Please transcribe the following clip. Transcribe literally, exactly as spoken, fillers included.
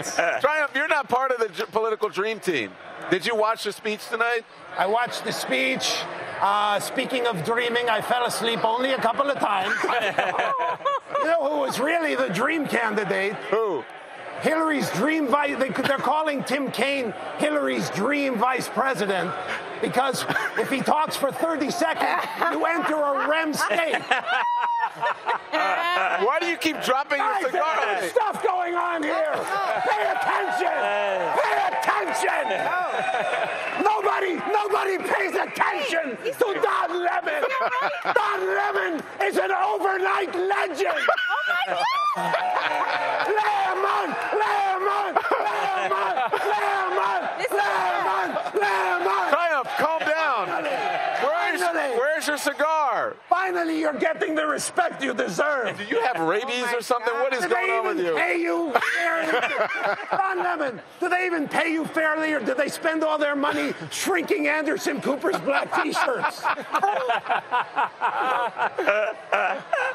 Triumph, you're not part of the j- political dream team. Did you watch the speech tonight? I watched the speech. Uh, speaking of dreaming, I fell asleep only a couple of times. You know who was really the dream candidate? Who? Hillary's dream vice. They, they're calling Tim Kaine Hillary's dream vice president because if he talks for thirty seconds, you enter a R E M state. Why do you keep dropping your Guys, cigar? there's stuff going on here. Pay attention. Pay attention. Nobody, nobody pays attention to Don Lemon. Don Lemon is an overnight legend. Lemon, lemon, lemon, lemon, lemon, lemon. Triumph, calm down. Where's, where's your cigar? Finally, you're getting the respect you deserve. Do you have rabies or something? What is Do going they on with even you? pay you fairly? Don Lemon, do they even pay you fairly, or do they spend all their money shrinking Anderson Cooper's black T-shirts?